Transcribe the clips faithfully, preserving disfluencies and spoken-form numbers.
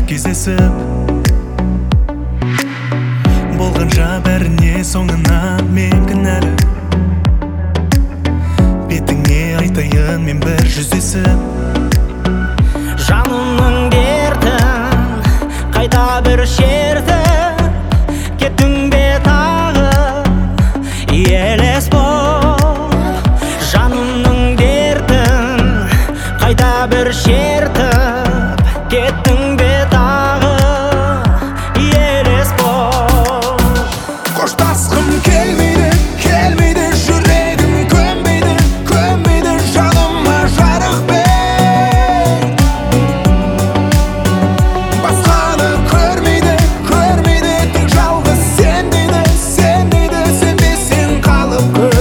кездесіп, болғанша бәріне соңынан мен кінәлі. Бетіңе айтайын мен бір жүздесіп, жанымның дертін қайта бір шертіп, кеттің бе тағы елес боп. Жанымның дертін қайта бір шертіп, кеттің бе тағы елес боп. қоштасқым келмейді, келмейді, жүрегім көнбейді, көнбейді, жаныма жарық бер. Басқаны көрмейді, көрмейді, тек жалғыз сен дейді, сен дейді, сенбесең қалып көр.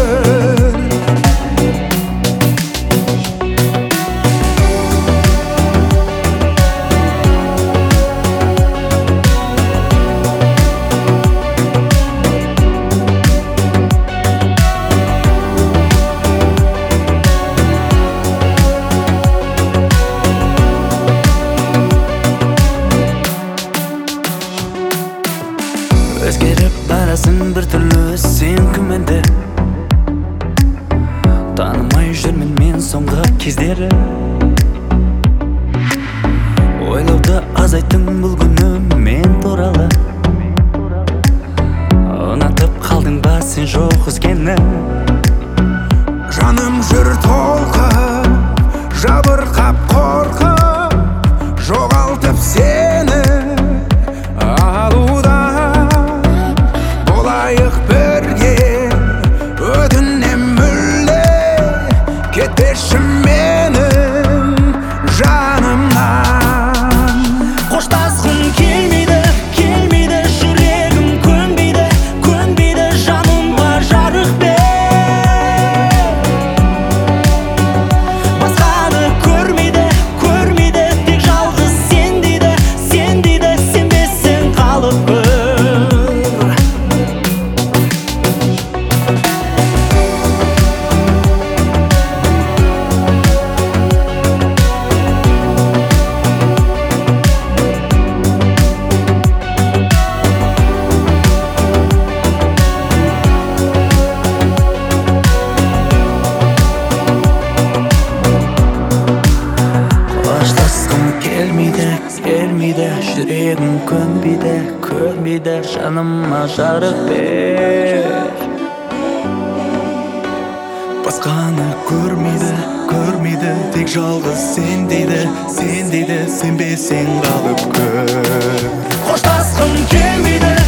Өзгеріп барасың бір түрлі сен күмәнді, танымай жүрмін мен соңғы кездері. Ойлауды азайттың бұл күні мен туралы, ұнатып қалдың ба сен жоқ өзгені. Жаным жүр толқып, жабырқап қорқып, жоғалтып сені алуда. Болайық бірге, өтінем мүлде, кетпеші менің жанымнан. Қоштасқым келмейді, келмейді, жүрегім көнбейді, көнбейді, жаныма жарық бер. Басқаны көрмейді, көрмейді, тек жалғыз сен дейді, сен дейді, сенбесең қалып көр. Келмейді, келмейді, жүрегім көнбейді, көрмейді, жаныма жарық бер. Басқаны көрмейді, көрмейді, тек жалғыз сен дейді, сен дейді, сенбесең қалып көр. Қоштасқым келмейді,